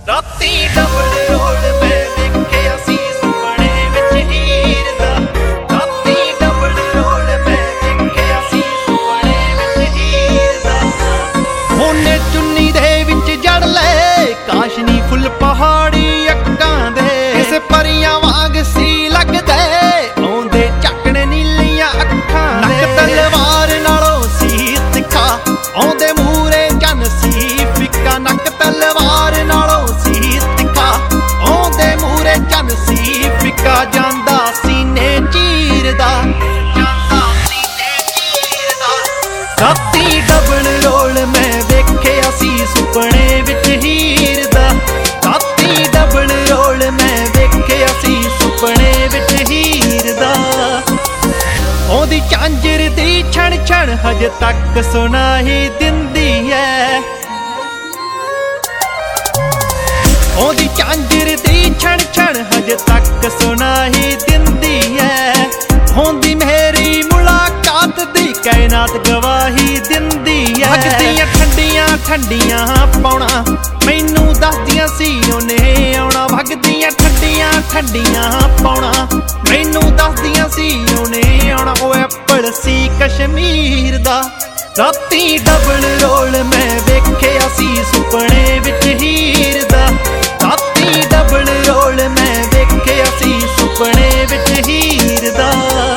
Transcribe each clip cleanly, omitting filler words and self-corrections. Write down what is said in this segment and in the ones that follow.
ਰਾਤੀ double role ਮੈਂ ਵੇਖਿਆ ਸੀ ਸੁਪਨੇ ਵਿੱਚ ਹੀਰ ਦਾ। ਰਾਤੀ ਡਬਲ ਰੋਲ ਮੈਂ ਵੇਖਿਆ ਸੀ ਸੁਪਨੇ ਵਿੱਚ ਹੀਰ ਦਾ। ਉਹਨੇ ਚੁੰਨੀ ਦੇ ਵਿੱਚ ਜੜ ਲਏ ਕਾਸ਼ਨੀ ਫੁੱਲ ਪਹਾੜੀ ਅੱਖਾਂ ਦੇ, ਕਿਸੇ ਪਰੀਆਂ ਵਾਂਗ ਸੀ ਲੱਗਦੇ ਆਉਂਦੇ ਚੱਕਣੇ ਨੀਲੀਆਂ ਅੱਖਾਂ ਦੇ। ਨੱਕ ਤਲਵਾਰ ਨਾਲੋਂ ਸੀ ਤਿੱਖਾ ਆਉਂਦੇ ਮੂਹਰੇ ਚੰਨ ਸੀ ਫਿੱਕਾ। ਨੱਕ ਤਲਵਾਰ ਨਾਲੋਂ ਸੀ ਤਿੱਖਾ ਆਉਂਦੇ ਮੂਹਰੇ ਚੰਨ ਸੀ ਫਿੱਕਾ। ਜਾਂਦਾ ਸੀਨੇ ਚੀਰਦਾ, ਜਾਂਦਾ ਸੀਨੇ ਚੀਰਦਾ। ਰਾਤੀ ਡਬਲ ਰੋਲ ਮੈਂ ਵੇਖਿਆ ਸੀ ਸੁਪਨੇ ਵਿੱਚ ਹੀਰ ਦਾ। ਰਾਤੀ ਡਬਲ ਰੋਲ ਮੈਂ ਵੇਖਿਆ ਸੀ ਸੁਪਨੇ ਵਿੱਚ ਹੀਰ ਦਾ। ਉਹਦੀ ਝਾਂਜਰ ਦੀ ਛਣ ਛਣ ਹਜੇ ਤੱਕ ਸੁਣਾਈ ਦਿੰਦੀ ਐ। ਉਹਦੀ ਝਾਂਜਰ ਦੀ ਛਣ ਛਣ ਹਜੇ ਤੱਕ ਸੁਣਾਈ ਦਿੰਦੀ ਐ। ਹੁੰਦੀ ਮੇਰੀ ਮੁਲਾਕਾਤ ਦੀ ਕਾਇਨਾਤ ਗਵਾਹੀ ਦਿੰਦੀ ਐ। ਲੱਗਦੀਆਂ ਠੰਡੀਆਂ ਠੰਡੀਆਂ ਪੌਣਾ ਮੈਨੂੰ ਦੱਸਦੀਆਂ ਸੀ ਉਹਨੇ ਆਉਣਾ। ਵਗਦੀਆਂ ਠੰਡੀਆਂ ਠੰਡੀਆਂ ਪੌਣਾ ਮੈਨੂੰ ਦੱਸਦੀਆਂ ਸੀ ਉਹਨੇ ਆਉਣਾ। ਉਹ ਐਪਲ ਸੀ ਕਸ਼ਮੀਰ ਦਾ। ਰਾਤੀ ਡਬਲ ਰੋਲ ਮੈਂ ਵੇਖਿਆ ਸੀ ਸੁਪਨੇ ਵਿੱਚ ਹੀਰ ਦਾ। ਰਾਤੀ ਡਬਲ ਰੋਲ ਮੈਂ ਵੇਖਿਆ ਸੀ ਸੁਪਨੇ ਵਿੱਚ ਹੀਰ ਦਾ।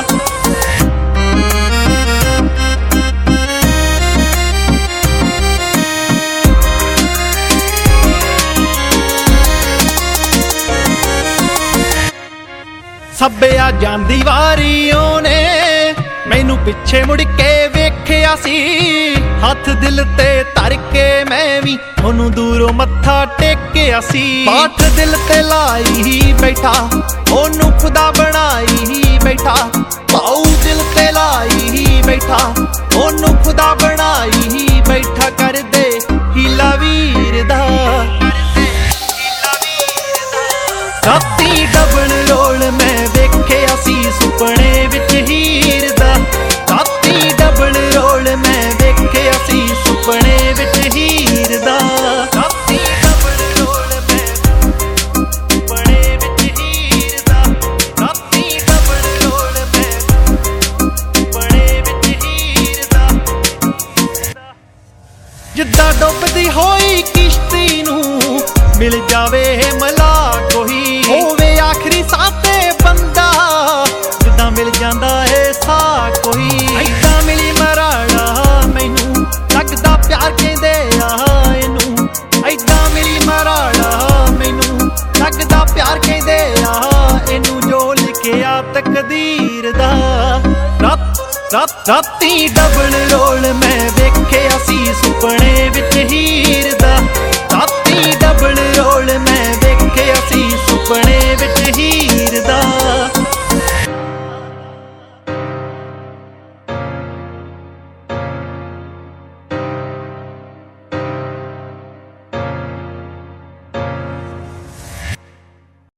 ਸੱਬਿਆ ਜਾਂਦੀ ਵਾਰੀ ਉਹਨੇ ਮੈਨੂੰ ਪਿੱਛੇ ਮੁੜ ਕੇ ਵੇਖਿਆ ਸੀ। ਹੱਥ ਦਿਲ ਤੇ ਧਰ ਕੇ ਮੈਂ ਵੀ ਉਹਨੂੰ ਦੂਰੋਂ ਮੱਥਾ ਟੇਕਿਆ ਸੀ। ਪਾਠ ਦਿਲ ਤੇ ਲਾਈ ਹੀ ਬੈਠਾ ਉਹਨੂੰ ਖੁਦਾ ਬਣਾਈ ਹੀ ਬੈਠਾ। ਭਾਉ ਦਿਲ ਤੇ ਲਾਈ ਹੀ ਬੈਠਾ ਉਹਨੂੰ ਖੁਦਾ ਬਣਾਈ ਹੀ ਬੈਠਾ। ਕਰਦੇ ਹੀਲਾ ਵੀਰ ਦਾ, ਰਾਤੀ ਡਬਲ ਰੋਲ ਮੈਂ ਵੇਖਿਆ ਸੀ ਸੁਪਨੇ ਵਿੱਚ ਹੀਰ ਦਾ। ਰਾਤੀ ਡਬਲ ਰੋਲ ਮੈਂ ਵੇਖਿਆ ਸੀ ਸੁਪਨੇ ਵਿੱਚ ਹੀਰ ਦਾ। ਰਾਤੀ ਡਬਲ ਰੋਲ ਮੈਂ ਸੁਪਨੇ ਵਿੱਚ ਹੀਰ ਦਾ। ਰਾਤੀ ਡਬਲ ਰੋਲ ਮੈਂ ਸੁਪਨੇ ਵਿੱਚ ਹੀਰ ਦਾ। ਜਿੱਦਾਂ ਡੁੱਬਦੀ ਹੋਈ ਕਿਸ਼ਤੀ ਨੂੰ ਮਿਲ ਜਾਵੇ ਮਲਾ ਕੋਈ, ਹੋਵੇ ਆਖਰੀ ਸਾਹ ਤੇ ਬੰਦਾ ਜਿੱਦਾਂ ਮਿਲ ਜਾਂਦਾ ਏ ਸਾਹ ਕੋਈ। ਏਦਾਂ ਮਿਲੀ ਮਰਾੜਾ ਮੈਨੂੰ ਲੱਗਦਾ ਪਿਆਰ ਕਹਿੰਦੇ ਆ ਇਹਨੂੰ। ਏਦਾਂ ਮਿਲੀ ਮਰਾੜਾ ਮੈਨੂੰ ਲੱਗਦਾ ਪਿਆਰ ਕਹਿੰਦੇ ਆ ਇਹਨੂੰ। ਜੋ ਲਿਖਿਆ ਤਕਦੀਰ ਦਾ। ਰਾਤੀ ਡਬਲ ਰੋਲ ਮੈਂ ਵੇਖਿਆ ਸੀ ਸੁਪਨੇ ਵਿੱਚ ਹੀਰ ਦਾ।